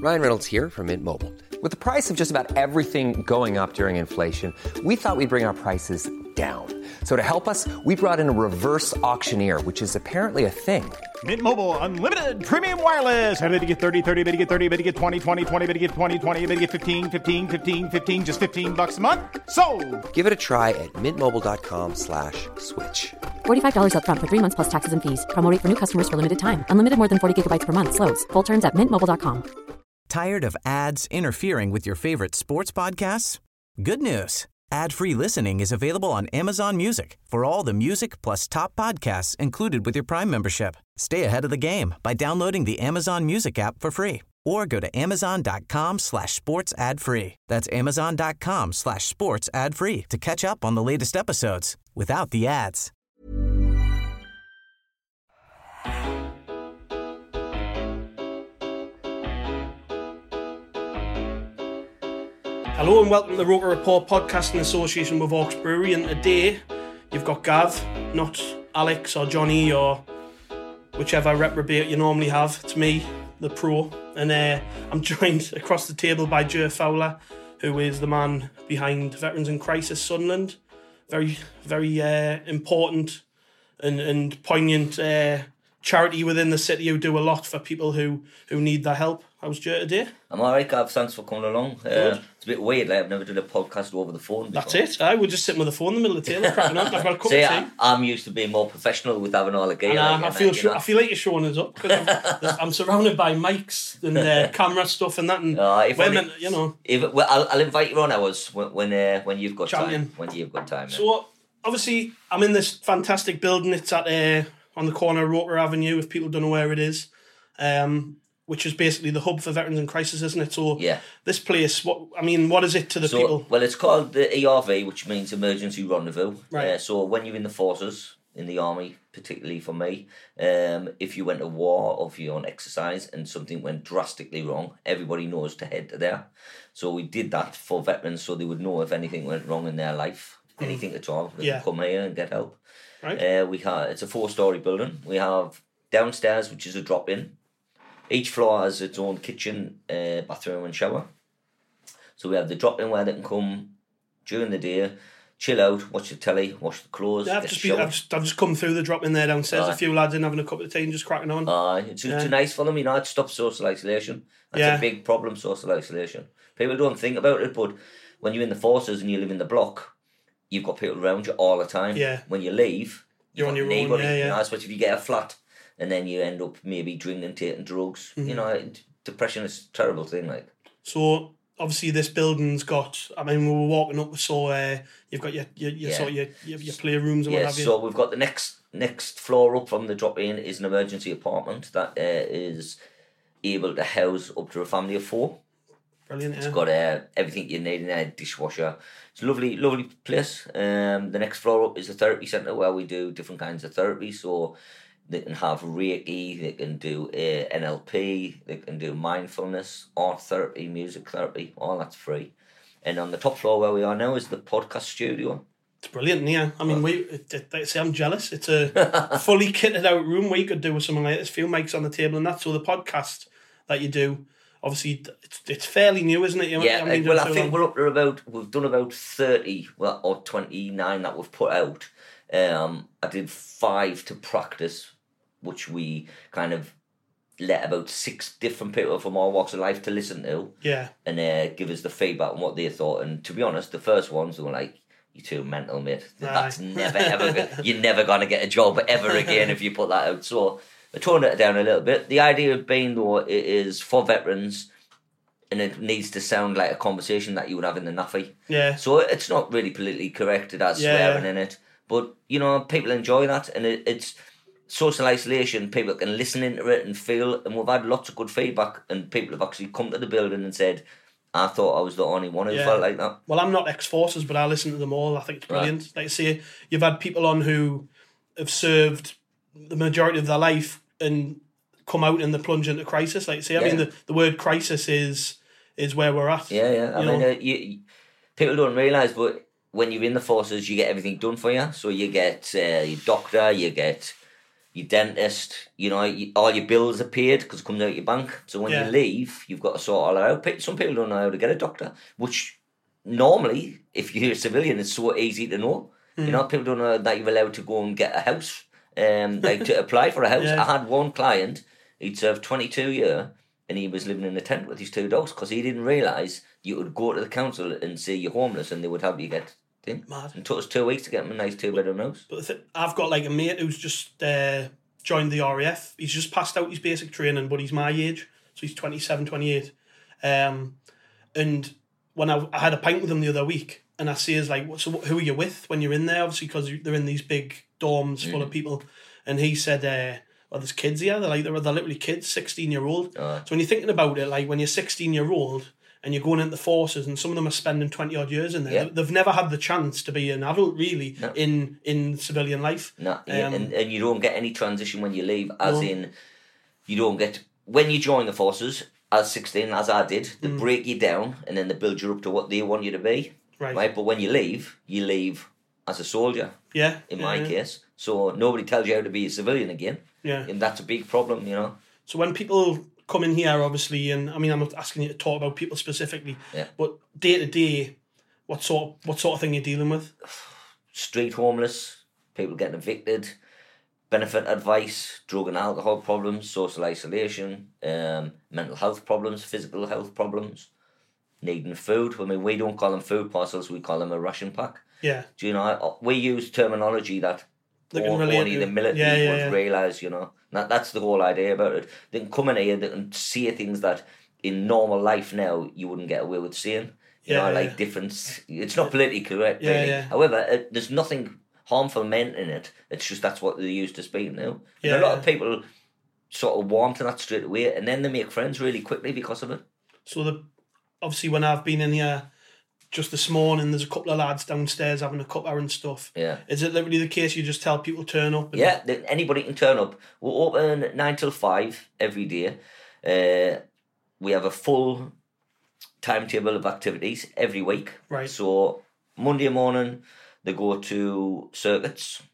Ryan Reynolds here from Mint Mobile. With the price of just about everything going up during inflation, we thought we'd bring our prices down. So to help us, we brought in a reverse auctioneer, which is apparently a thing. Mint Mobile Unlimited Premium Wireless. How to get 30, 30, bit to get 30, bit to get 20, 20, 20, bit to get 20, 20, bit to get 15, 15, 15, 15, just $15 a month? Sold! Give it a try at mintmobile.com/switch. $45 up front for 3 months plus taxes and fees. Promo rate for new customers for limited time. Unlimited more than 40 gigabytes per month. Slows full terms at mintmobile.com. Tired of ads interfering with your favorite sports podcasts? Good news. Ad-free listening is available on Amazon Music for all the music plus top podcasts included with your Prime membership. Stay ahead of the game by downloading the Amazon Music app for free or go to amazon.com/sports ad free. That's amazon.com/sports ad free to catch up on the latest episodes without the ads. Hello and welcome to the Roker Report podcast in association with Hawks Brewery, and today you've got Gav, not Alex or Johnny or whichever reprobate you normally have. It's me, the pro, and I'm joined across the table by Joe Fowler, who is the man behind Veterans in Crisis Sunderland. Very, very important and poignant charity within the city who do a lot for people who need their help. How's Joe today? I'm alright, Gav. Thanks for coming along. It's a bit weird, like I've never done a podcast over the phone before. That's it. We're just sitting with the phone in the middle of the table, cracking on. I've got a cup of tea. I'm used to being more professional with having all the gear. I feel like you're showing us up. I'm surrounded by mics and camera stuff and that. And women, you know. I'll invite you on ours when you've got time. When you've got time. So obviously, I'm in this fantastic building. It's at on the corner of Roker Avenue. If people don't know where it is. Which is basically the hub for Veterans in Crisis, isn't it? So yeah. This place, what is it to the people? Well, it's called the ERV, which means Emergency Rendezvous. Right. So when you're in the forces, in the army, particularly for me, if you went to war or if you're on exercise and something went drastically wrong, everybody knows to head to there. So we did that for veterans so they would know if anything went wrong in their life, anything at all, they can come here and get help. Right. It's a 4-storey building. We have downstairs, which is a drop-in. Each floor has its own kitchen, bathroom and shower. So we have the drop-in where they can come during the day, chill out, watch the telly, wash the clothes. Yeah, I've just come through the drop-in there downstairs. A few lads in having a cup of tea and just cracking on. It's nice for them, you know, it stops social isolation. That's a big problem, social isolation. People don't think about it, but when you're in the forces and you live in the block, you've got people around you all the time. Yeah. When you leave, you're on your own. You know, especially if you get a flat. And then you end up maybe drinking, taking drugs. Mm-hmm. You know, depression is a terrible thing. Like, so obviously this building's got. I mean, we were walking up, we saw you've got your playrooms and what have you. So we've got the next floor up from the drop-in is an emergency apartment that is able to house up to a family of 4. Brilliant. It's got everything you need in there, dishwasher. It's a lovely, lovely place. The next floor up is a therapy centre where we do different kinds of therapy. So they can have Reiki, they can do NLP, they can do mindfulness, art therapy, music therapy, all that's free. And on the top floor where we are now is the podcast studio. It's brilliant, yeah. I mean, I'm jealous. It's a fully kitted out room where you could do with something like this, few mics on the table and that. So the podcast that you do, obviously, it's fairly new, isn't it? I think we're up to we've done about 30 or 29 that we've put out. I did 5 to practice, which we kind of let about 6 different people from all walks of life to listen to. Yeah. And give us the feedback on what they thought. And to be honest, the first ones they were like, "You're too mental, mate. That's never ever. You're never gonna get a job ever again if you put that out." So I toned it down a little bit. The idea of being though, it is for veterans. And it needs to sound like a conversation that you would have in the naffy. Yeah. So it's not really politically correct. It has swearing in it. But, you know, people enjoy that. And it's social isolation. People can listen into it and feel. And we've had lots of good feedback. And people have actually come to the building and said, "I thought I was the only one who felt like that." Well, I'm not ex-forces, but I listen to them all. I think it's brilliant. Right. Like, say, you've had people on who have served the majority of their life and come out and they plunge into crisis. Like, say, I mean, the word crisis is where we're at. Yeah. I mean, people don't realise, but when you're in the forces, you get everything done for you. So you get your doctor, you get your dentist, all your bills are paid because it comes out of your bank. So when you leave, you've got to sort all that out. Some people don't know how to get a doctor, which normally, if you're a civilian, it's so easy to know. People don't know that you're allowed to go and get a house, to apply for a house. I had one client, he'd served 22 years, and he was living in a tent with his 2 dogs because he didn't realise you would go to the council and say you're homeless and they would help you get thing. Mad. It took us 2 weeks to get him a nice 2-bedroom house. But I've got like a mate who's just joined the RAF. He's just passed out his basic training, but he's my age, so he's 27, 28. And when I had a pint with him the other week, and I see, so who are you with when you're in there? Obviously, because they're in these big dorms full of people. And he said, well, there's kids here. They're literally kids, 16-year-old. So when you're thinking about it, like when you're 16-year-old, and you're going into the forces, and some of them are spending 20-odd years in there. Yeah. They've never had the chance to be an adult, really, in civilian life. No, and you don't get any transition when you leave, in, you don't get... When you join the forces, as 16, as I did, they break you down, and then they build you up to what they want you to be. Right? But when you leave as a soldier, in my case. So nobody tells you how to be a civilian again. Yeah. And that's a big problem, So when people come in here, obviously, and I mean, I'm not asking you to talk about people specifically, but day to day, what sort of thing you're dealing with? Street homeless, people getting evicted, benefit advice, drug and alcohol problems, social isolation, mental health problems, physical health problems, needing food. I mean, we don't call them food parcels, we call them a ration pack. Yeah. Do you know, we use terminology that only the military would realise, That's the whole idea about it. They can come in here and say things that in normal life now you wouldn't get away with saying. Different... It's not politically correct, really. Yeah. However, there's nothing harmful meant in it. It's just that's what they use to speak now. Yeah, a lot of people sort of warm to that straight away, and then they make friends really quickly because of it. So, obviously, when I've been in here just this morning, there's a couple of lads downstairs having a cuppa and stuff. Yeah. Is it literally the case you just tell people turn up? Yeah, anybody can turn up. We're open 9 till 5 every day. We have a full timetable of activities every week. Right. So Monday morning, they go to circuits.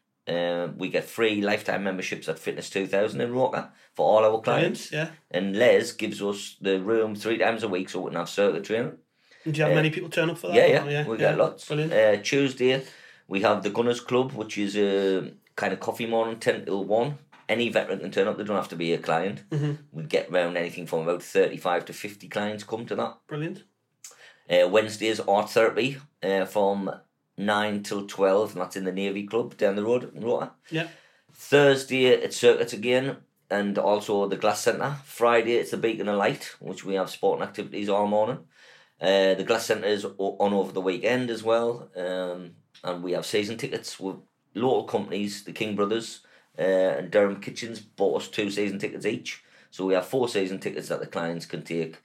We get free lifetime memberships at Fitness 2000 in Roker for all our clients. Brilliant, yeah. And Les gives us the room 3 times a week so we can have circuit training. And do you have many people turn up for that? Yeah. We get lots. Brilliant. Tuesday, we have the Gunners Club, which is a kind of coffee morning, 10 till 1. Any veteran can turn up. They don't have to be a client. Mm-hmm. We get around anything from about 35 to 50 clients come to that. Brilliant. Wednesdays, art therapy from 9 till 12, and that's in the Navy Club down the road in Rotor. Yeah. Thursday, it's circuits again, and also the Glass Centre. Friday, it's the Beacon of Light, which we have sporting activities all morning. The Glass Centre is on over the weekend as well, and we have season tickets with local companies. The King Brothers and Durham Kitchens bought us 2 season tickets each, so we have 4 season tickets that the clients can take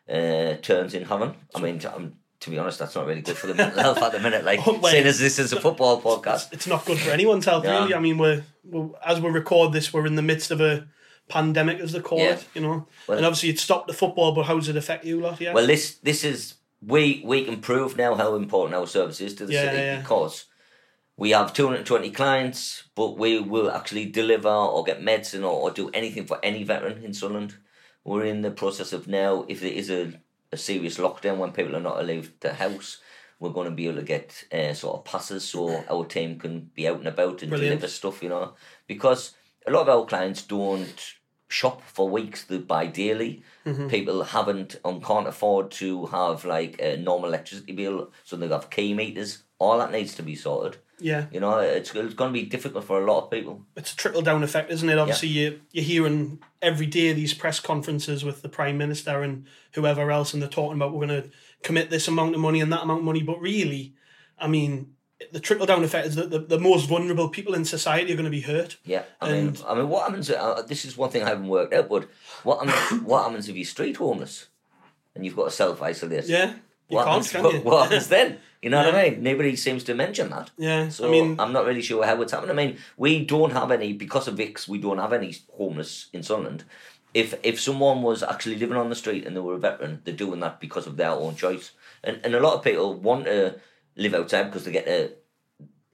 turns in having. I mean, to be honest, that's not really good for the mental health at the minute. Saying as this is a football podcast, it's not good for anyone's health, really. I mean, we're as we record this, we're in the midst of a pandemic, as they call it, Well, and obviously it stopped the football, but how does it affect you lot? Yeah. Well, this is we can prove now how important our service is to the city because we have 220 clients, but we will actually deliver or get medicine or do anything for any veteran in Sunderland. We're in the process of now, if there is a serious lockdown when people are not allowed to house, we're going to be able to get sort of passes so our team can be out and about and deliver stuff, because a lot of our clients don't shop for weeks, they buy daily. Mm-hmm. People can't afford to have like a normal electricity bill, so they have key meters. All that needs to be sorted. Yeah. It's going to be difficult for a lot of people. It's a trickle-down effect, isn't it? Obviously, you're hearing every day these press conferences with the Prime Minister and whoever else, and they're talking about we're going to commit this amount of money and that amount of money. But really, I mean, the trickle-down effect is that the most vulnerable people in society are going to be hurt. Yeah. I mean, what happens... this is one thing I haven't worked out, but what happens if you're street homeless and you've got to self-isolate? Yeah. What happens then? You know what I mean? Nobody seems to mention that. Yeah. So I'm not really sure how it's happening. I mean, we don't have any, because of VIX, we don't have any homeless in Sunderland. If someone was actually living on the street and they were a veteran, they're doing that because of their own choice. And a lot of people want to live outside because they get to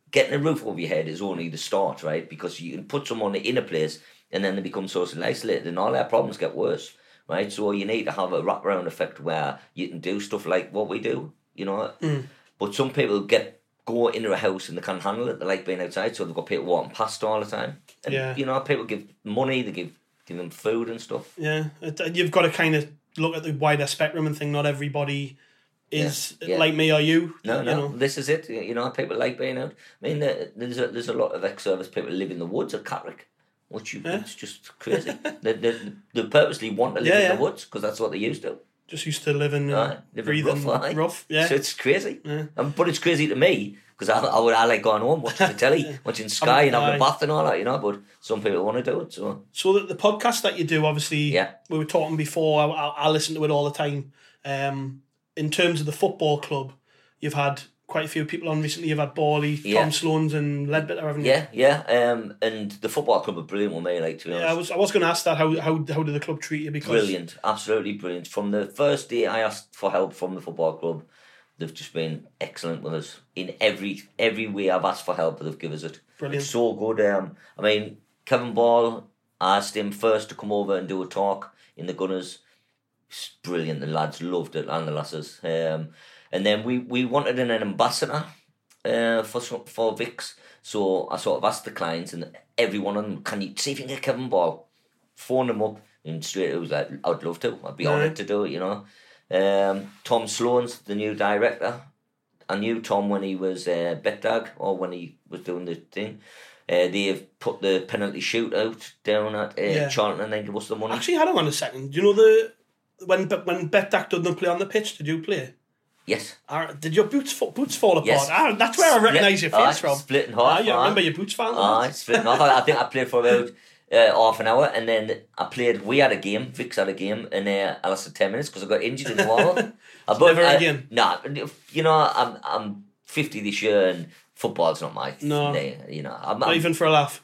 getting a roof over your head is only the start, right? Because you can put someone in a place and then they become socially isolated and all their problems get worse, right? So you need to have a wraparound effect where you can do stuff like what we do, you know. But some people go into a house and they can't handle it. They like being outside, so they've got people walking past all the time. And, you know, people give money, they give them food and stuff. Yeah, you've got to kind of look at the wider spectrum and think not everybody is like me or you. No, you know. this is it. You know, people like being out. I mean, there's a lot of ex-service people live in the woods at Catterick, it's just crazy. they purposely want to live in the woods because that's what they used to. Just used to live in breathing rough. Yeah. So it's crazy. Yeah. But it's crazy to me because I like going home, watching the telly, watching Sky and having a bath and all that, you know, but some people want to do it. So the podcast that you do, obviously, we were talking before, I listen to it all the time. In terms of the football club, you've had quite a few people on recently. You've had Borley, Tom Sloans and Ledbetter, haven't you? And the football club are brilliant with me, like, to be honest. I was going to ask that, how did the club treat you? Because brilliant, absolutely brilliant. From the first day I asked for help from the football club, they've just been excellent with us. In every way I've asked for help, they've given us it. Brilliant. It's so good. I mean, Kevin Ball, I asked him first to come over and do a talk in the Gunners. It's brilliant. The lads loved it, and the lasses. And then we wanted an ambassador for Vix. So I sort of asked the clients, and every one of them, can you see if you can get Kevin Ball? Phone them up, and straight it was like, I'd love to. I'd be honoured to do it, you know. Tom Sloan's the new director. I knew Tom when he was Betdag, or when he was doing the thing. They've put the penalty shootout down at Charlton, and then give us the money. Actually, hang on a second. Do you know when Betdag doesn't play on the pitch, did you play? Yes. Did your boots fall apart? Yes. That's where I recognise your face from. Split in half. You remember your boots falling? Split in half. I think I played for about half an hour, and then we had a game, Vix had a game, and I lasted 10 minutes because I got injured in the wall. Never again? Nah, you know, I'm 50 this year, and football's not my thing, you know. Not even for a laugh.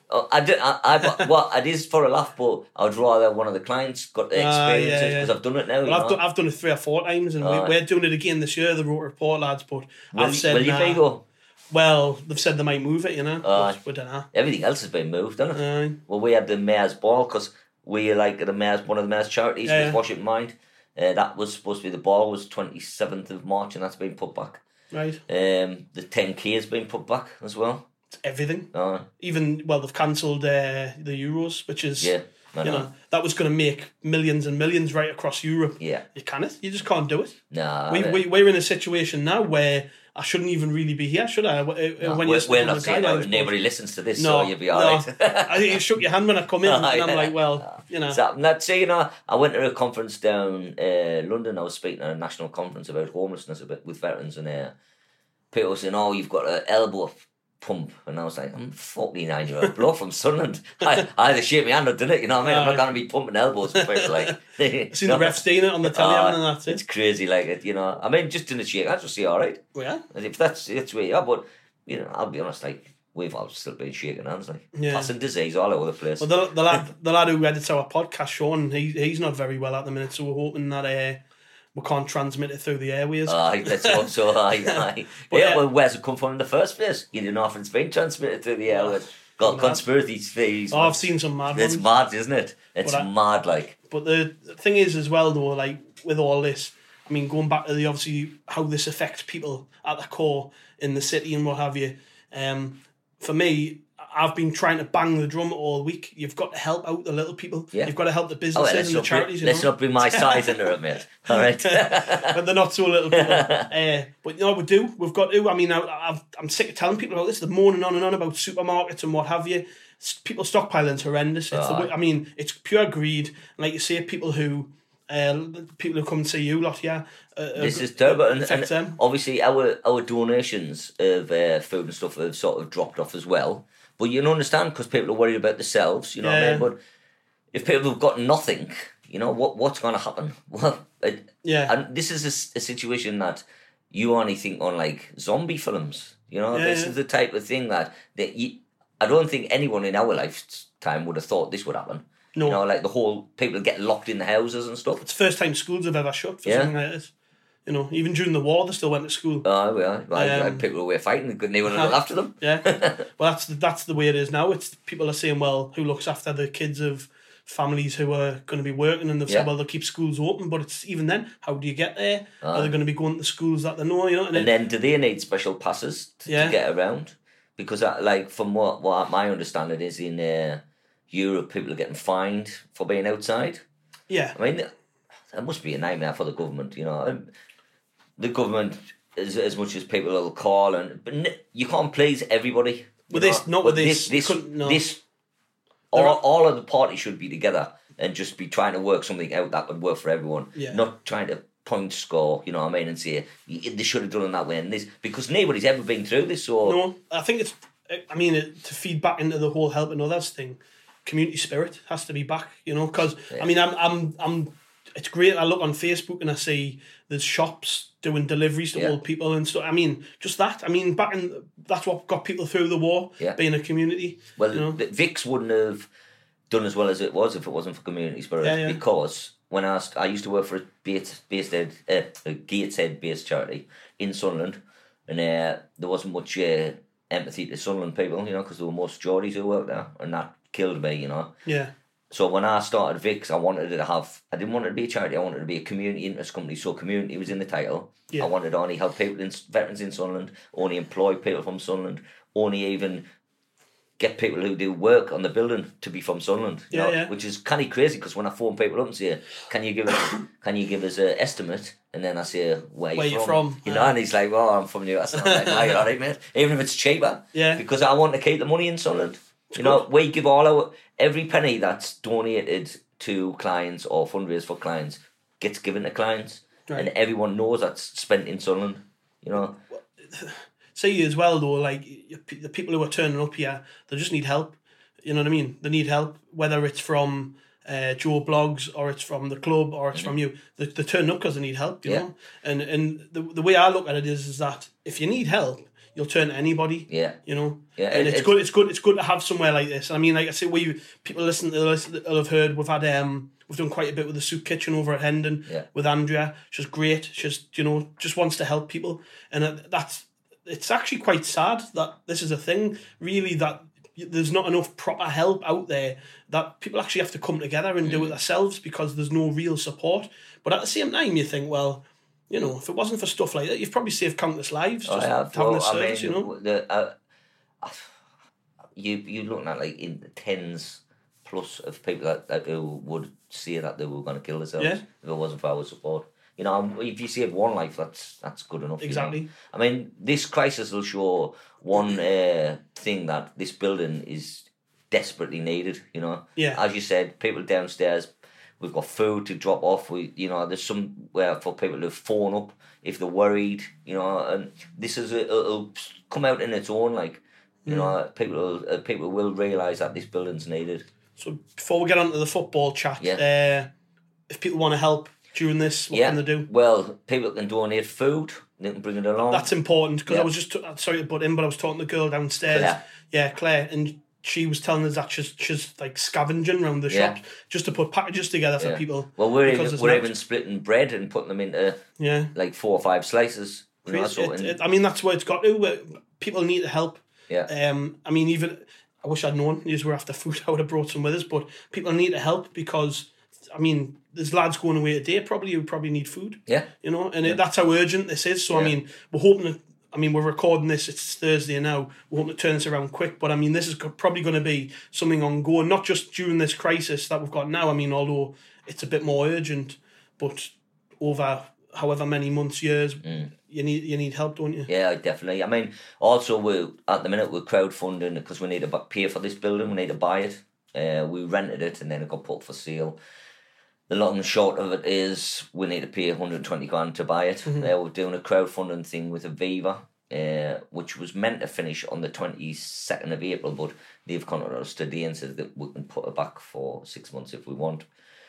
It is for a laugh, but I'd rather one of the clients got the experience because I've done it now. Well, I've done it 3 or 4 times, and we're doing it again this year, the Rotor Report lads. But I've said, will you go? Well, they've said they might move it, you know. But we don't know. Everything else has been moved, hasn't it? Well, we had the Mayor's Ball because we like one of the Mayor's charities with Washington Mind. That was supposed to be, the ball was 27th of March, and that's been put back. Right. The 10K has been put back as well. It's everything. Even, they've cancelled the Euros, which is, you know, that was going to make millions and millions right across Europe. Yeah. You just can't do it. Nah. We're in a situation now where I shouldn't even really be here, should I? We're not saying that. Nobody listens to this, so you'll be alright. I think you shook your hand when I come in, and I'm like, well, you know. So, you know, I went to a conference down London. I was speaking at a national conference about homelessness with veterans, and people were saying, you've got an elbow pump, and I was like, I'm a 49-year-old bloke from Sunderland. I had to shake my hand, I've done it, you know what I mean? I'm not going to be pumping elbows for people, like. I've seen the refs doing it on the telly, and that's it. It's crazy, like it, you know. I mean, just in the shake, I just see alright. Yeah. If that's where you are, but, you know, I'll be honest, like, we've all still been shaking hands, like, passing disease all over the place. Well, the lad who edits our podcast, Sean, he's not very well at the minute, so we're hoping that we can't transmit it through the airways. Let's hope so. Well, where's it come from in the first place? You don't know if it's been transmitted through the airways. Got conspiracy theories. I've seen some mad ones. It's mad, isn't it? It's mad, like. But the thing is, as well, though, like, with all this, I mean, going back to obviously how this affects people at the core in the city and what have you, for me, I've been trying to bang the drum all week. You've got to help out the little people. Yeah. You've got to help the businesses and the charities. Let's not bring my size into it, mate. All right. But they're not so little people. But, you know, we've got to. I mean, I'm sick of telling people about this. They're moaning on and on about supermarkets and what have you. People stockpiling's horrendous. I mean, it's pure greed. And like you say, people who come and see you lot, this is terrible, and obviously our donations of food and stuff have sort of dropped off as well. But you can understand because people are worried about themselves, you know what I mean? But if people have got nothing, you know, what's going to happen? Well, and this is a situation that you only think on, like, zombie films, you know? This is the type of thing that I don't think anyone in our lifetime would have thought this would happen. No. You know, like the whole people get locked in the houses and stuff. It's the first time schools have ever shut for something like this. You know, even during the war, they still went to school. Oh, yeah. People who were fighting, they couldn't even look after them. Yeah. Well, that's the way it is now. It's people are saying, well, who looks after the kids of families who are going to be working, and they've said, well, they'll keep schools open, but it's even then, how do you get there? Are they going to be going to schools that they know, you know? And then do they need special passes to get around? Because from what my understanding is, in Europe, people are getting fined for being outside. Yeah. I mean, that must be a nightmare for the government, you know. The government, as much as people will call, but you can't please everybody. All of the parties should be together and just be trying to work something out that would work for everyone. Yeah. Not trying to point score, you know what I mean, and say they should have done it that way and this, because nobody's ever been through this. So no, I think it's. I mean, to feed back into the whole helping others thing, community spirit has to be back. You know, because I mean, I'm. It's great. I look on Facebook and I see there's shops doing deliveries to old people and stuff. I mean, just that. I mean, that's what got people through the war, being a community. Well, you know? Vix wouldn't have done as well as it was if it wasn't for community spirit. Because when I used to work for a Gateshead-based charity in Sunderland, and there wasn't much empathy to Sunderland people, you know, because there were most Geordies who worked there, and that killed me, you know. Yeah. So when I started Vix, I didn't want it to be a charity, I wanted it to be a community interest company, so community was in the title. Yeah. I wanted to only help veterans in Sunderland, only employ people from Sunderland, only even get people who do work on the building to be from Sunderland, you know, which is kind of crazy, because when I phone people up and say, can you give us an estimate? And then I say, where you from? You know, and he's like, well, I'm from Newcastle. I'm like, no, you're all right, mate. Even if it's cheaper. Yeah. Because I want to keep the money in Sunderland. You know, we give every penny that's donated to clients or fundraise for clients gets given to clients. Right. And everyone knows that's spent in Sunderland, you know. See, as well, though, like, the people who are turning up here, they just need help. You know what I mean? They need help, whether it's from Joe Blogs or it's from the club or it's from you. They turn up because they need help, you know? And the way I look at it is that if you need help, you'll turn to anybody. Yeah. You know? Yeah. And it's good to have somewhere like this. I mean, like I say, people listen to this will have heard, we've done quite a bit with the Soup Kitchen over at Hendon with Andrea. She's great. She's, you know, just wants to help people. And it's actually quite sad that this is a thing, really, that there's not enough proper help out there, that people actually have to come together and do it themselves because there's no real support. But at the same time, you think, well, you know, if it wasn't for stuff like that, you've probably saved countless lives having this service, you know. You're looking at, like, in the tens plus of people that who would say that they were going to kill themselves if it wasn't for our support. You know, if you save one life, that's good enough. Exactly. You know? I mean, this crisis will show one thing, that this building is desperately needed. You know, as you said, people downstairs. We've got food to drop off. There's somewhere for people to phone up if they're worried. You know, and this it'll come out in its own. Like, you know, people will realise that this building's needed. So before we get on to the football chat, if people want to help during this, what can they do? Well, people can donate food. They can bring it along. That's important, because I was just sorry to butt in, but I was talking to the girl downstairs. Claire, and she was telling us that she's like scavenging around the shops just to put packages together for people. Well, we're even splitting bread and putting them into like 4 or 5 slices. You know, I mean, that's where it's got to. People need to help. Yeah. I mean, even I wish I'd known these were after food. I would have brought some with us, but people need to help, because I mean, there's lads going away today who probably need food. Yeah. You know, and that's how urgent this is. So I mean, we're hoping that. I mean, we're recording this, it's Thursday now, we want to turn this around quick, but I mean, this is probably going to be something ongoing, not just during this crisis that we've got now. I mean, although it's a bit more urgent, but over however many months, years, you need help, don't you? Yeah, definitely. I mean, also, at the minute, we're crowdfunding because we need to pay for this building, we need to buy it. We rented it and then it got put for sale. The long and short of it is we need to pay 120 grand to buy it. We're doing a crowdfunding thing with Aviva, which was meant to finish on the 22nd of April, but they've contacted us today and said that we can put it back for 6 months if we want.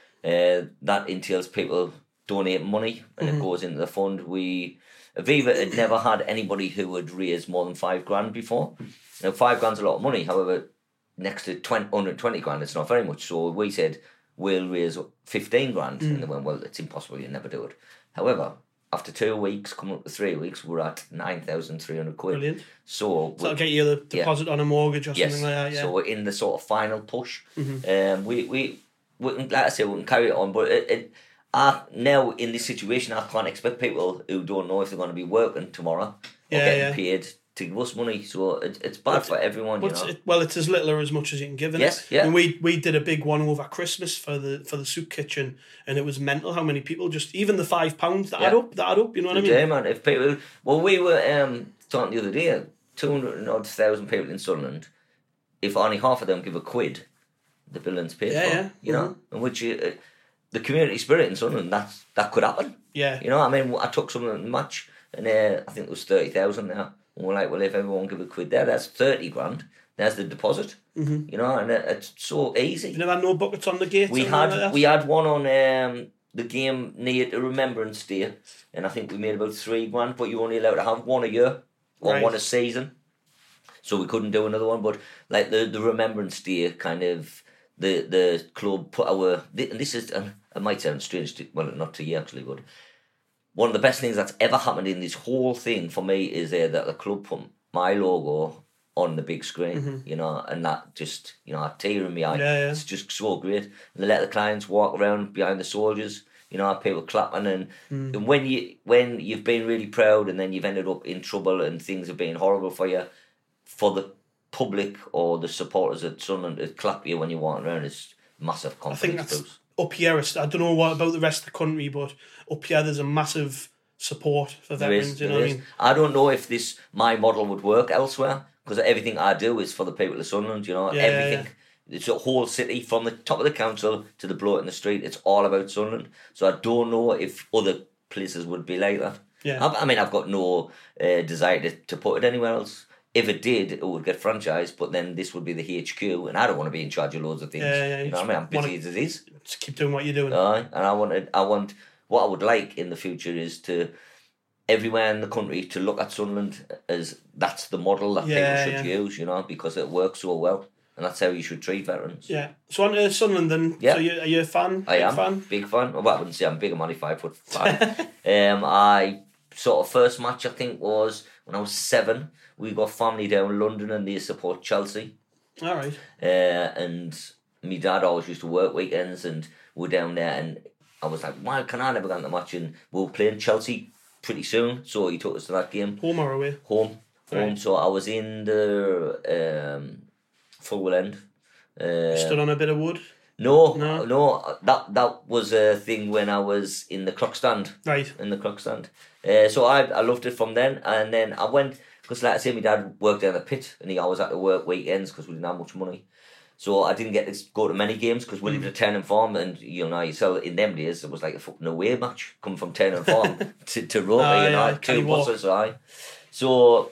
That entails people donate money, and it goes into the fund. Aviva had never had anybody who would raise more than 5 grand before. Now, 5 grand's a lot of money. However, next to 120 grand, it's not very much. So we said, we'll raise 15 grand. And they went, well, it's impossible, you'll never do it. However, after 2 weeks, coming up to 3 weeks, we're at 9,300 quid. Brilliant. So that'll get you the deposit on a mortgage or something like that. Yeah. So we're in the sort of final push. We can, like I say, we can carry it on, but now in this situation, I can't expect people who don't know if they're going to be working tomorrow or getting paid to give us money. So it's bad for everyone. It's as little or as much as you can give. Yes, yeah. And we did a big one over Christmas for the soup kitchen, and it was mental how many people even the £5 that add up. You know what I mean? Yeah, man. If people, we were talking the other day, 200,000 people in Sunderland. If only half of them give a quid, the building's paid for. Yeah. You know, and which the community spirit in Sunderland, that could happen. Yeah. You know, I mean, I took some of the match, and I think it was 30,000 now. And we're like, well, if everyone give a quid there, that's 30 grand. There's the deposit. You know, and it's so easy. You never had no buckets on the gate? We had one on the game near the Remembrance Day, and I think we made about 3 grand, but you're only allowed to have one a year or one a season. So we couldn't do another one, but like the Remembrance Day kind of, the club put and this is, it might sound strange, not to you actually, but one of the best things that's ever happened in this whole thing for me is that the club put my logo on the big screen, you know, and that just, you know, a tear in my eye. Yeah. It's just so great. And they let the clients walk around behind the soldiers, you know, people clapping, and when you've been really proud and then you've ended up in trouble and things have been horrible for you, for the public or the supporters at Sunderland to clap you when you walk around is massive confidence. I think that's up here. I don't know what about the rest of the country, but up here there's a massive support for veterans. You know what I mean? I don't know if my model would work elsewhere, because everything I do is for the people of Sunderland. You know, everything. Yeah. It's a whole city from the top of the council to the bloke in the street. It's all about Sunderland. So I don't know if other places would be like that. Yeah. I mean, I've got no desire to put it anywhere else. If it did, it would get franchised, but then this would be the HQ, and I don't want to be in charge of loads of things. Yeah. You know what I mean? I'm busy as it is. Just keep doing what you're doing. And I want what I would like in the future is to everywhere in the country to look at Sunderland as that's the model that people should use, you know, because it works so well, and that's how you should treat veterans. Yeah. So on to Sunderland then. Yeah. So are you a fan? I am. Big fan. Well, I wouldn't say I'm big. I'm only 5'5". I sort of first match I think was when I was 7. We got family down in London and they support Chelsea. All right. And my dad always used to work weekends and we're down there, and I was like, why can I never go to the match? And we were playing Chelsea pretty soon, so he took us to that game. Home or away? Home. Right. So I was in the Fulwell End. Stood on a bit of wood? No. That was a thing when I was in the clock stand. Right. In the clock stand. So I loved it from then, and then I went, because like I say, my dad worked down the pit and he always had to work weekends because we didn't have much money. So I didn't get to go to many games because we lived at Turner Farm, and you know yourself, in them days it was like a fucking away match coming from Turner Farm to Rugby, 2 buses. So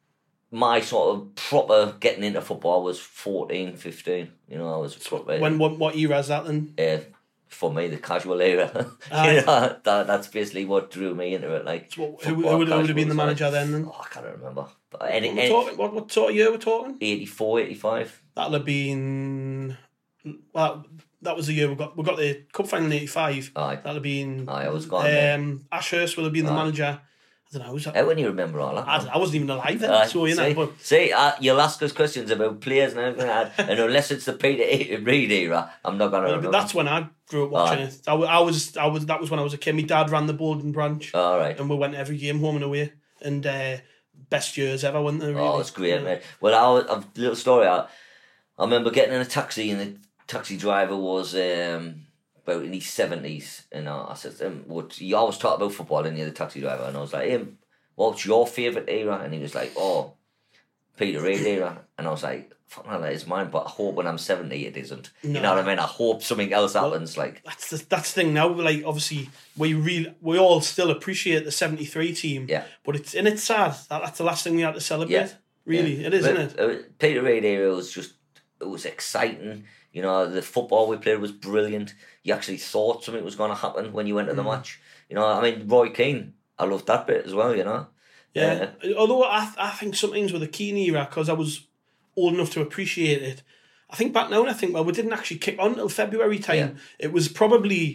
my sort of proper getting into football was 14, 15. You know, I was proper. What era is that then? For me, the casual era. You know, that's basically what drew me into it. Like, so who would have been the manager then? Oh, I can't remember. But what sort of year we're talking? 84, 85. That'll have been. Well, that was the year we got the cup final in 85. Aye. That'll have been. Aye, I was gone. Ashurst will have been the manager. I don't know. How can you remember all that? I wasn't even alive then, so you know. You'll ask us questions about players and everything, and unless it's the Peter Reid era, I'm not going to remember. But that's when I grew up watching it. That was when I was a kid. My dad ran the Bowden branch. All right. And we went every game home and away, and best years ever, weren't they? Really? Oh, it's great, mate. Well, a little story. I remember getting in a taxi, and the taxi driver was about in his 70s, and I said to him, you always talk about football, didn't you, the taxi driver? And I was like, hey, what's your favourite era? And he was like, oh, Peter Reid era. And I was like, fuck no, that is mine, but I hope when I'm 70 it isn't. No. You know what I mean? I hope something else happens. Like that's the thing now. Like, obviously, we all still appreciate the 73 team. Yeah. But it's sad. That's the last thing we had to celebrate. Yeah. Really, it is, isn't it? Peter Reid era was it was exciting. You know, the football we played was brilliant. You actually thought something was going to happen when you went to the match. You know, I mean, Roy Keane, I loved that bit as well, you know. Yeah, although I think sometimes with the Keane era, because I was old enough to appreciate it, I think back now and I think, well, we didn't actually kick on until February time. Yeah. It was probably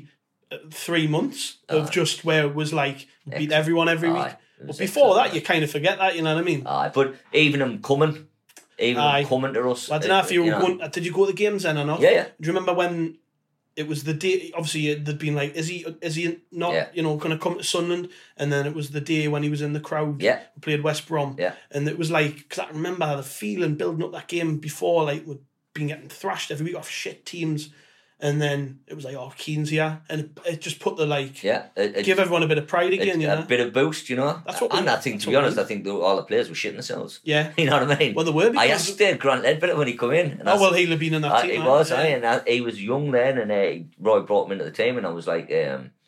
3 months of just where it was like beat everyone every week. But before that, you kind of forget that, you know what I mean? But even them coming to us. I don't know if you were going. Did you go to the games then or not? Yeah. Do you remember when it was the day? Obviously, they'd been like, "Is he not? Going to come to Sunderland?" And then it was the day when he was in the crowd. Yeah. We played West Brom. Yeah. And it was like, because I remember the feeling building up that game before, like we'd been getting thrashed every week off shit teams. And then it was like, Keane's here. And it just put the, give everyone a bit of pride again, you know? A bit of boost, you know? That's what I think, to be honest, I think all the players were shitting themselves. Yeah. You know what I mean? Well, they were. I asked Grant Ledbetter when he come in. And he'll have been in that team. He was, and he was young then, and Roy brought him into the team, and I was like,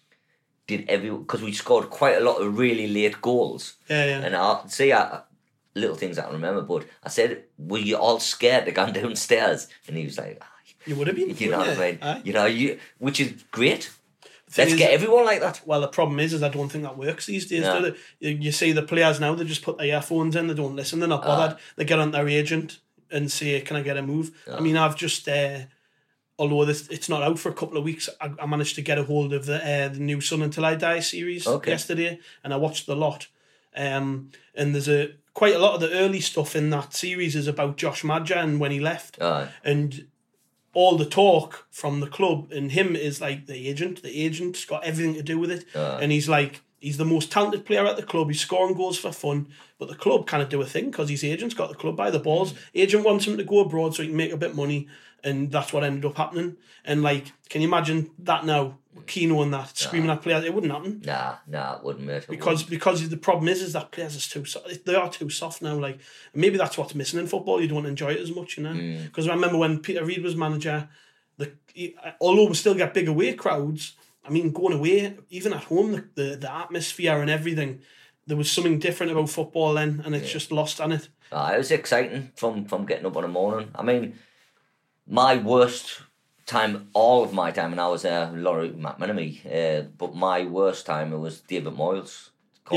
because we scored quite a lot of really late goals. Yeah. And I'll say little things I can remember, but I said, were you all scared to go downstairs? And he was like, you would have been. You know what I mean? Aye. You know, which is great. Let's get everyone like that. Well, the problem is I don't think that works these days. No. You see the players now, they just put their earphones in, they don't listen, they're not bothered. They get on their agent and say, can I get a move? I mean, I've just, although it's not out for a couple of weeks, I managed to get a hold of the new Sun Until I Die series yesterday, and I watched the lot. And there's quite a lot of the early stuff in that series is about Josh Madja and when he left. And all the talk from the club and him is like the agent's got everything to do with it. And he's the most talented player at the club. He's scoring goals for fun, but the club can't do a thing because his agent's got the club by the balls. Agent wants him to go abroad so he can make a bit of money, and that's what ended up happening. And can you imagine that now? Keno and that screaming at players, it wouldn't happen. Nah, it wouldn't, mate. Because the problem is that players are too soft. They are too soft now. Maybe that's what's missing in football. You don't enjoy it as much, you know. Because I remember when Peter Reid was manager, although we still get big away crowds, I mean, going away, even at home, the atmosphere and everything, there was something different about football then, and it's just lost on it. It was exciting from getting up in the morning. I mean, my worst time, all of my time, and I was Laurie McMenemy, but my worst time, it was David Moyles.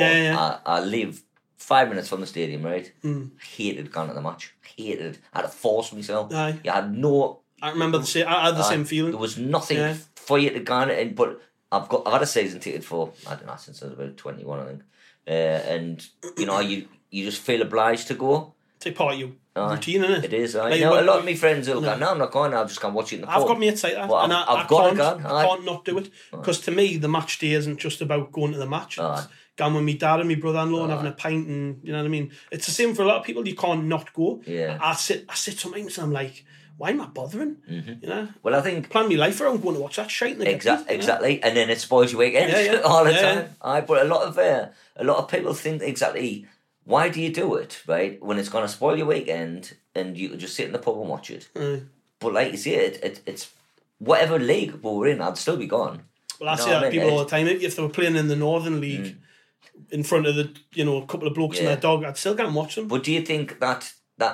I live 5 minutes from the stadium, right? Hated going to the match. Hated. I had to force myself. You had no... I remember I had the same feeling. There was nothing for you to go in, but I've had a season ticket for, I don't know, since I was about 21, I think. And, you know, you just feel obliged to go. It's part of your routine, isn't it? It is. A lot of my friends will go, no, I'm not going, I'll just go and watch it in the pub. I've got mates like that. Well, and I can't not do it. Because to me, the match day isn't just about going to the match. It's going with my dad and my brother-in-law and having a pint, and you know what I mean? It's the same for a lot of people. You can't not go. Yeah. I sit sometimes and I'm like, why am I bothering? You know? Well, I think... Plan my life around going to watch that shite. Exactly. And then it spoils your weekend all the time. But a lot of people think exactly... Why do you do it, right? When it's going to spoil your weekend and you can just sit in the pub and watch it. But like you say, it's whatever league we were in, I'd still be gone. Well, I say that to people all the time. If they were playing in the Northern League in front of a couple of blokes and their dog, I'd still go and watch them. But do you think that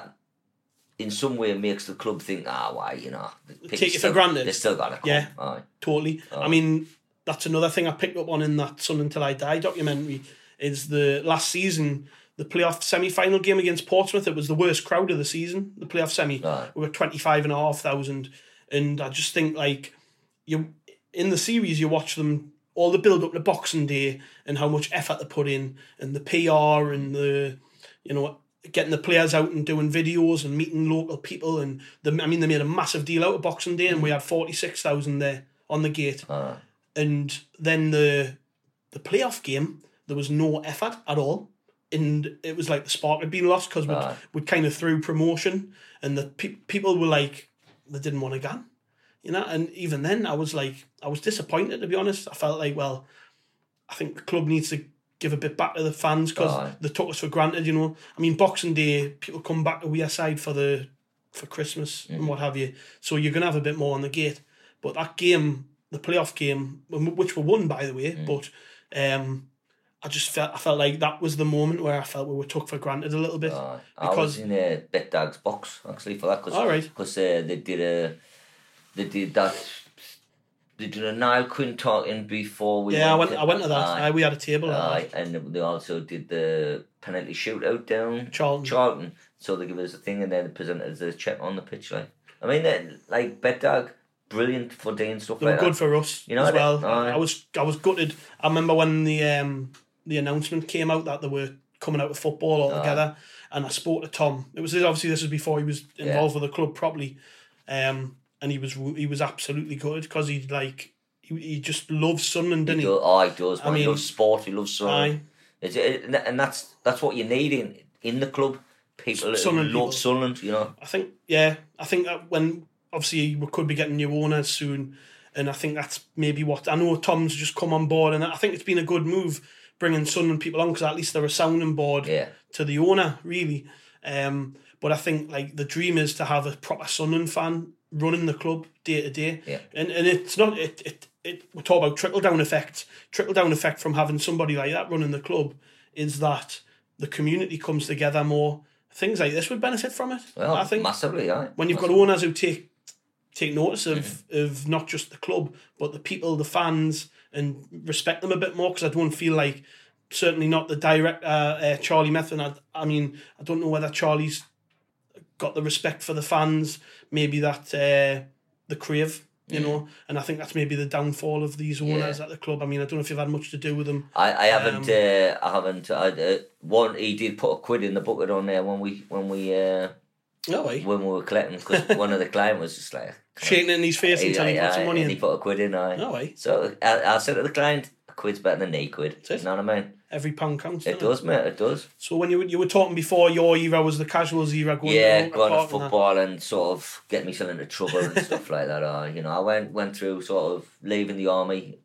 in some way makes the club think, why, you know... Take it for granted. They still got to come. Yeah, totally. I mean, that's another thing I picked up on in that Sun Until I Die documentary, is the last season... The playoff semi-final game against Portsmouth, it was the worst crowd of the season, the playoff semi. We were 25,500. And I just think, you in the series, you watch them, all the build-up to Boxing Day and how much effort they put in, and the PR and the, getting the players out and doing videos and meeting local people. And they made a massive deal out of Boxing Day, and we had 46,000 there on the gate. And then the playoff game, there was no effort at all. And it was like the spark had been lost because we'd kind of threw promotion, and the people were like, they didn't want to go, and even then I was disappointed, to be honest. I felt like, well, I think the club needs to give a bit back to the fans because they took us for granted, I mean, Boxing Day, people come back to our side for Christmas and what have you, so you're going to have a bit more on the gate. But that game, the playoff game, which we won, by the way, but I felt like that was the moment where I felt we were took for granted a little bit. I was in Betdag's box actually for that because they did a Niall Quinn talking before we. Yeah, I went to that. We had a table. And they also did the penalty shootout down Charlton. So they give us a thing and then presented as a check on the pitch. I mean, Betdag, brilliant for doing stuff They like were good that. for us You know, as well. aye. I was gutted. I remember when the announcement came out that they were coming out of football altogether, and I spoke to Tom. It was obviously this was before he was involved with the club properly, and he was absolutely good because he just loves Sunderland, didn't he? He does. I mean, he loves sport. He loves Sunderland. Aye. And that's what you need in the club. People who Sunderland love people. Sunderland, you know. I think that when obviously we could be getting new owners soon, and I think that's maybe what I know. Tom's just come on board, and I think it's been a good move bringing Sunderland people on because at least they're a sounding board to the owner, really. But I think like the dream is to have a proper Sunderland fan running the club day to day, and it's not it. We talk about trickle down effect. Trickle down effect from having somebody like that running the club is that the community comes together more. Things like this would benefit from it. Well, I think massively, when you've got owners who take notice of not just the club but the people, the fans, and respect them a bit more. Because I don't feel like, certainly not the director Charlie Methven. I mean, I don't know whether Charlie's got the respect for the fans. Maybe that the crave. You know, and I think that's maybe the downfall of these owners at the club. I mean, I don't know if you've had much to do with them. I haven't. One, he did put £1 in the bucket on there when we when we were collecting, because one of the clients was just like shaking it in his face and telling him put some money in. He put £1 in. No way. So I said to the client, £1's better than £8. You know what I mean? Every pound counts. It does, mate. It does. So when you were talking before, your era was the casuals era, going to football and sort of get myself into trouble and stuff like that. You know, I went through sort of leaving the army.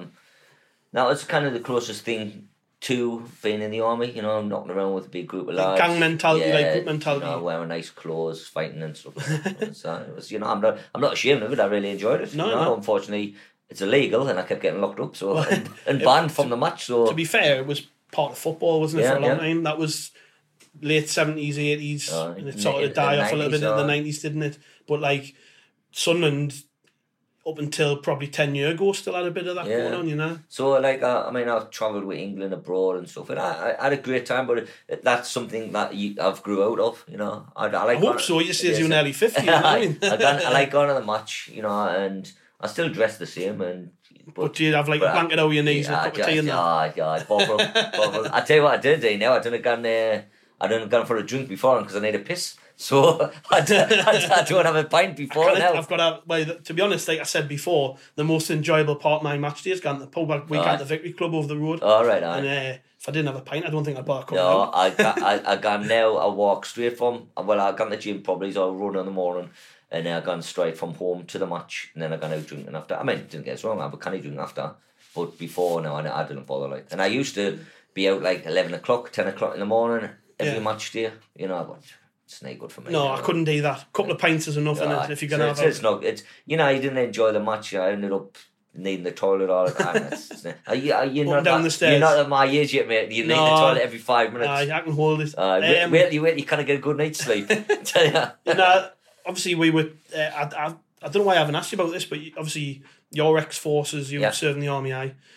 Now it's kind of the closest thing to being in the army. You know, knocking around with a big group of lads, gang mentality, like group mentality. You know, wearing nice clothes, fighting and stuff. So it was, you know, I'm not ashamed of it. I really enjoyed it. No. Unfortunately, it's illegal, and I kept getting locked up, so and banned from the match. So to be fair, it was part of football, wasn't it, for a long time? That was late 70s, 80s, and it sort of died off a little bit in the 90s, didn't it? But like Sunderland, up until probably 10 years ago, still had a bit of that going on, you know. So like, I mean, I've travelled with England abroad and stuff, and I had a great time. But that's something that I've grew out of, you know. I hope so. You say you're nearly 50. You know what I mean? I like going to the match, you know, and I still dress the same. But do you have like a blanket over your knees and a cup of tea in there? Yeah, bubble. I tell you what I did do now. I didn't gone for a drink before because I need a piss. So I don't have a pint before now. I've got to be honest, like I said before, the most enjoyable part of my match day is going to the pub week at the Victory Club over the road. All right, and if I didn't have a pint, I don't think I'd bother coming out. No, I got now. I walk straight from. Well, I got in the gym probably, so I run in the morning. And then I gone straight from home to the match, and then I gone out drinking after. I mean, didn't get us wrong, I have a canny drink after, but before, no, I didn't bother like. And I used to be out like 11 o'clock, 10 o'clock in the morning every match day. You know, but it's not good for me. No, I couldn't do that. A couple of pints is enough, innit, if you're gonna have. It's not. It's, you know, I didn't enjoy the match. I ended up needing the toilet all the time. You're not down the stairs. You're not at my age yet, mate. You need the toilet every 5 minutes. I can hold it. Wait, you can't get a good night's sleep. Tell you. No. Obviously, we were. I don't know why I haven't asked you about this, but obviously, your ex-forces, you were serving the army.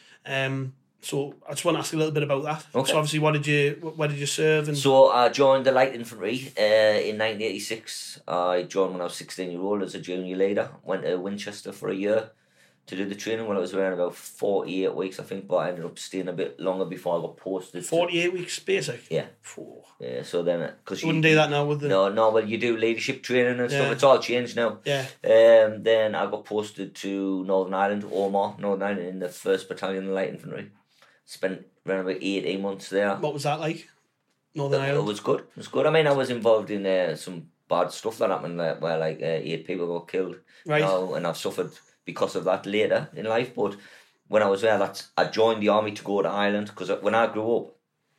So I just want to ask you a little bit about that. Okay. So obviously, where did you serve? And so I joined the Light Infantry in 1986. I joined when I was 16-year-old as a junior leader. Went to Winchester for a year to do the training. When I was around about 48 weeks, I think, but I ended up staying a bit longer before I got posted. 48 weeks basic. Yeah. Yeah, so then because you wouldn't do that now with the well, you do leadership training and stuff. It's all changed now. Yeah. Then I got posted to Northern Ireland, Omagh, Northern Ireland, in the 1st Battalion of Light Infantry. Spent around about 18 months there. What was that like? Northern Ireland. It was good. It was good. I mean, I was involved in some bad stuff that happened, where like 8 people got killed. Right. You know, and I've suffered because of that later in life. But when I was there, I joined the army to go to Ireland, because when I grew up,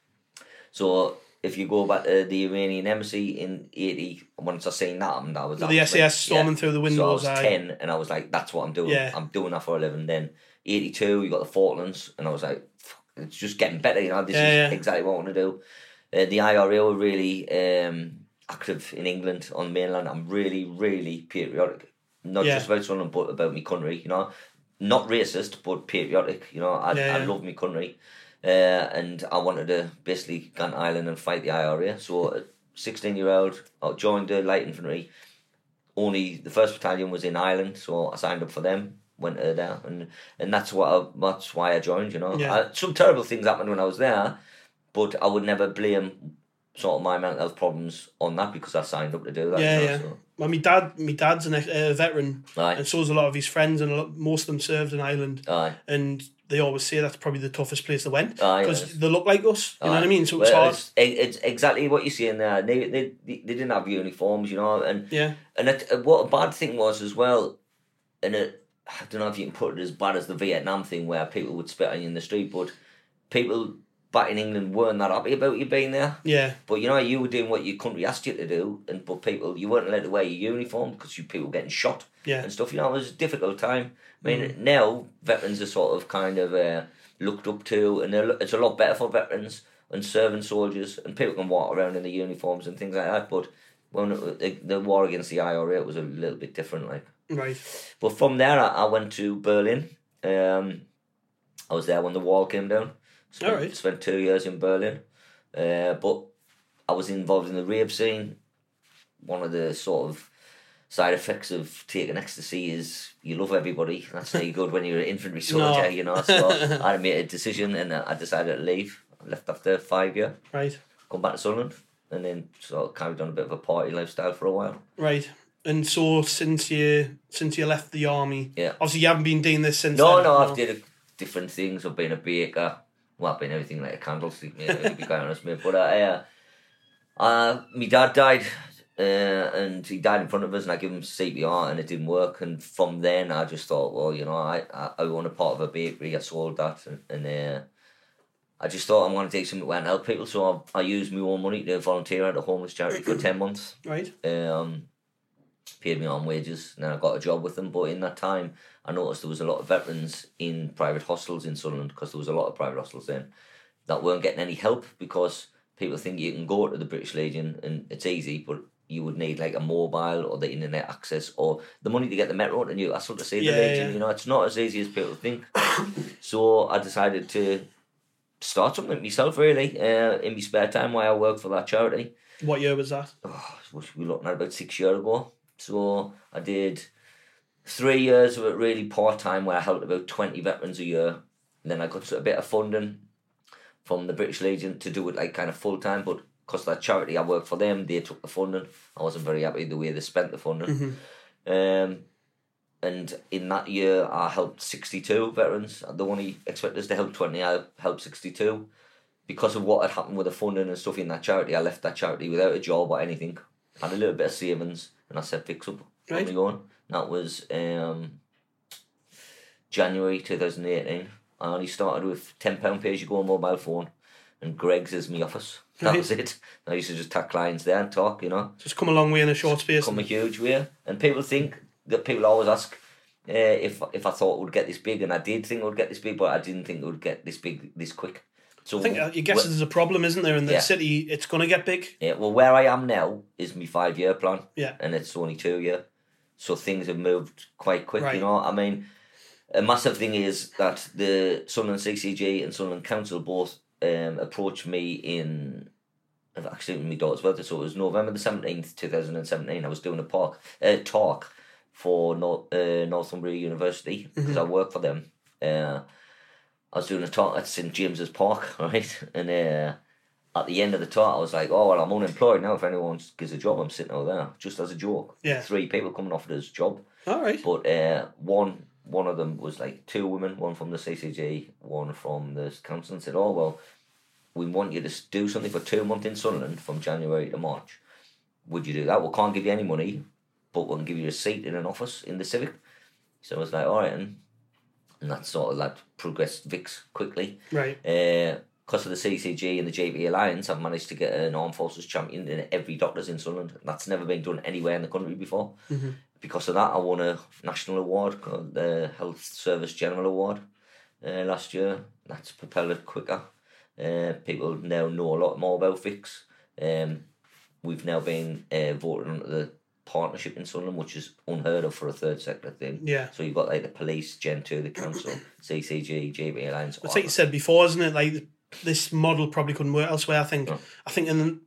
so if you go back to the Iranian embassy in 80, once I seen that happened, I was the SAS storming through the windows. So I was 10, and I was like, that's what I'm doing. Yeah. I'm doing that for a living. Then 82, you got the Falklands, and I was like, fuck, it's just getting better. You know, this is exactly what I want to do. The IRA were really active in England, on the mainland. I'm really, really patriotic. Not just about Sunderland, but about my country. You know, not racist, but patriotic. You know, I love my country. And I wanted to basically go to Ireland and fight the IRA. So, 16-year-old, I joined the Light Infantry. only the 1st Battalion was in Ireland, so I signed up for them, went there, and that's why I joined. You know, some terrible things happened when I was there, but I would never blame sort of my mental health problems on that because I signed up to do that. Yeah, you know, yeah. So. Well, my dad's a veteran, and so is a lot of his friends, and most of them served in Ireland. Aye. And they always say that's probably the toughest place they went Aye, because they look like us. You know what I mean? So it's hard. It's exactly what you're saying there. They didn't have uniforms, you know, and what a bad thing was as well, and I don't know if you can put it as bad as the Vietnam thing where people would spit on you in the street, but people back in England weren't that happy about you being there. Yeah. But you know, you were doing what your country asked you to do, but you weren't allowed to wear your uniform because people were getting shot and stuff. You know, it was a difficult time. I mean, now veterans are sort of kind of looked up to, and it's a lot better for veterans and serving soldiers, and people can walk around in the uniforms and things like that. But when the war against the IRA, it was a little bit different, like. Right. But from there, I went to Berlin. I was there when the wall came down. Spent 2 years in Berlin, but I was involved in the rave scene. One of the sort of side effects of taking ecstasy is you love everybody. That's not good when you're an infantry soldier, you know. So I made a decision and I decided to leave. I left after 5 years. Right. Come back to Sunderland and then sort of carried on a bit of a party lifestyle for a while. Right. And so since you left the army, obviously you haven't been doing this since. No, I've did different things. I've been a baker. Well, I've been everything like a candlestick, mate, to be quite honest, mate. But my dad died, and he died in front of us, and I gave him CPR, and it didn't work. And from then, I just thought, well, you know, I own a part of a bakery. I sold that, and I just thought I'm going to take something where I can help people. So I used my own money to volunteer at a homeless charity for 10 months. Right. Paid me on wages, and then I got a job with them. But in that time, I noticed there was a lot of veterans in private hostels in Sunderland, because there was a lot of private hostels then that weren't getting any help, because people think you can go to the British Legion and it's easy, but you would need like a mobile or the internet access or the money to get the metro to Newcastle to see the Legion. You know, it's not as easy as people think. So I decided to start something myself, really, in my spare time while I worked for that charity. What year was that? We're looking at about 6 years ago. So I did 3 years of it really part-time, where I helped about 20 veterans a year. And then I got a bit of funding from the British Legion to do it like kind of full-time, but because of that charity I worked for them, they took the funding. I wasn't very happy the way they spent the funding. And in that year I helped 62 veterans. They only expect us to help 20, I helped 62. Because of what had happened with the funding and stuff in that charity, I left that charity without a job or anything. Had a little bit of savings, and I set Fix Up on my own. That was January 2018. I only started with £10 pay-as-you-go mobile phone, and Greg's is my office. That was it. I used to just take clients there and talk, you know. Just come a long way in a short space. Come a huge way. And people always ask if I thought it would get this big, and I did think it would get this big, but I didn't think it would get this big this quick. So I think you guess there's a problem, isn't there, in the city? It's going to get big. Yeah, well, where I am now is my 5-year plan. Yeah. And it's only 2 years. So things have moved quite quick, you know. I mean, a massive thing is that the Sunderland CCG and Sunderland Council both approached me in, actually my daughter's birthday, so it was November the 17th, 2017. I was doing a talk for Northumbria University, because I work for them. I was doing a talk at St James's Park, right? And at the end of the talk, I was like, oh, well, I'm unemployed now. If anyone gives a job, I'm sitting over there, just as a joke. Yeah. 3 people coming offered us a job. All right. But one of them was like 2 women, one from the CCG, one from the council, and said, oh, well, we want you to do something for 2 months in Sunderland from January to March. Would you do that? We can't give you any money, but we can give you a seat in an office in the Civic. So I was like, all right, and that sort of like progressed Vix quickly. Right. Because of the CCG and the JP Alliance, I've managed to get an Armed Forces champion in every doctor's in Sunderland. That's never been done anywhere in the country before. Because of that, I won a national award called the Health Service General Award last year. That's propelled it quicker. People now know a lot more about Vix. We've now been voted into the partnership in Sunderland, which is unheard of for a third sector thing. Yeah. So you've got like the police, Gen 2, the council, CCG, JB Alliance. It's like you said before, isn't it? Like this model probably couldn't work elsewhere. I think in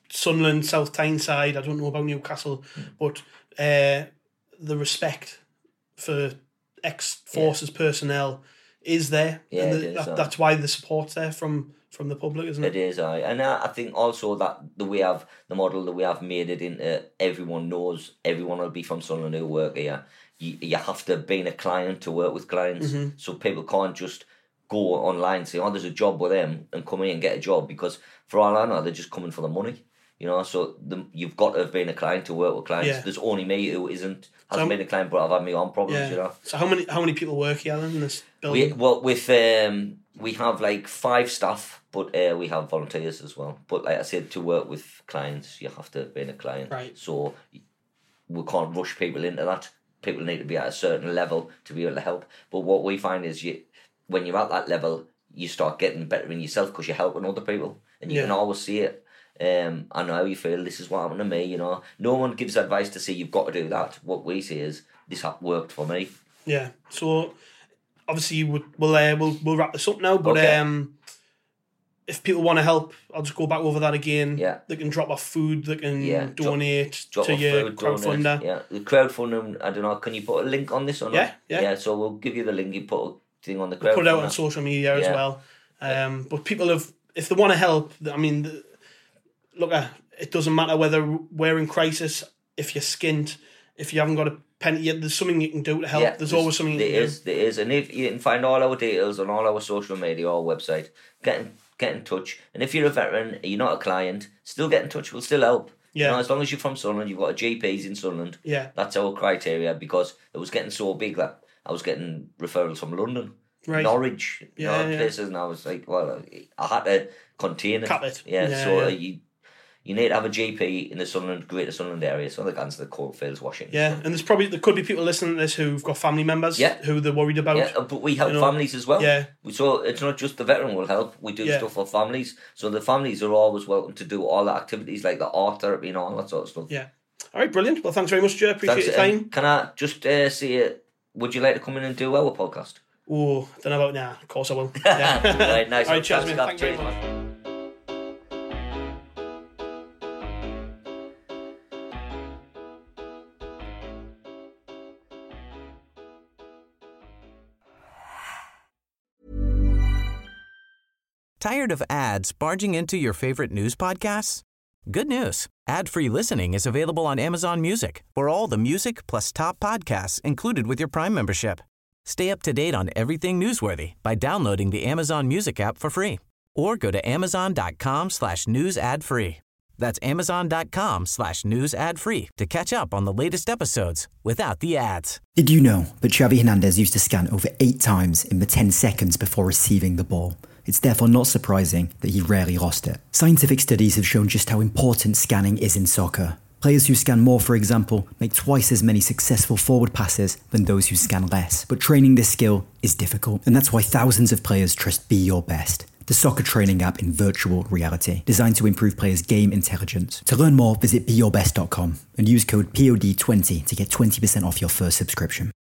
Sunderland, South Tyneside, I don't know about Newcastle, but the respect for ex-forces personnel is there. Yeah, and it is, that's why the support's there from the public, isn't it? It is, aye. And I think also that the model that we have made it into, everyone knows, everyone will be from Sunderland who work here. You have to be a client to work with clients. So people can't just go online and say, oh, there's a job with them, and come in and get a job, because for all I know, they're just coming for the money. So you've got to have been a client to work with clients. Yeah. There's only me who hasn't been a client, but I've had my own problems, So how many people work here then in this building? We have like 5 staff, but we have volunteers as well. But like I said, to work with clients, you have to have been a client. Right. So we can't rush people into that. People need to be at a certain level to be able to help. But what we find is when you're at that level, you start getting better in yourself because you're helping other people. And you can always see it. I know how you feel, this is what happened to me, No one gives advice to say you've got to do that. What we say is, this worked for me. Yeah, so obviously we'll wrap this up now, but if people want to help, I'll just go back over that again. Yeah. They can drop off food, they can donate drop to your food, crowdfunder. Yeah, the crowdfunding, I don't know, can you put a link on this or not? Yeah, so we'll give you the link, you put a thing on the crowdfunder. Put it out on social media as well. But people if they want to help, I mean, look, it doesn't matter whether we're in crisis, if you're skint, if you haven't got a penny yet, there's something you can do to help. Yeah, there's always something you can do. There is. And if you can find all our details on all our social media or website, get in touch. And if you're a veteran, you're not a client, still get in touch, we'll still help. Yeah. As long as you're from Sunderland, you've got a GPs in Sunderland. Yeah. That's our criteria, because it was getting so big that I was getting referrals from London, Norwich, places, and I was like, well, I had to contain it. Cap it. You need to have a GP in the Greater Sunderland area, so they can answer the Coalfields, Washington. Yeah, and there could be people listening to this who've got family members who they're worried about. Yeah, but we help families as well. Yeah. So it's not just the veteran will help, we do stuff for families. So the families are always welcome to do all the activities like the art therapy and all that sort of stuff. Yeah. All right, brilliant. Well, thanks very much, Joe. Appreciate your time. Can I just see would you like to come in and do our podcast? Oh, don't know about now. Of course I will. Yeah. Right, nice. All right, cheers, mate. Thanks very much. Tired of ads barging into your favorite news podcasts? Good news. Ad-free listening is available on Amazon Music for all the music plus top podcasts included with your Prime membership. Stay up to date on everything newsworthy by downloading the Amazon Music app for free or go to amazon.com/news ad free. That's amazon.com/news ad free to catch up on the latest episodes without the ads. Did you know that Xavi Hernandez used to scan over 8 times in the 10 seconds before receiving the ball? It's therefore not surprising that he rarely lost it. Scientific studies have shown just how important scanning is in soccer. Players who scan more, for example, make twice as many successful forward passes than those who scan less. But training this skill is difficult, and that's why thousands of players trust Be Your Best, the soccer training app in virtual reality, designed to improve players' game intelligence. To learn more, visit BeYourBest.com and use code POD20 to get 20% off your first subscription.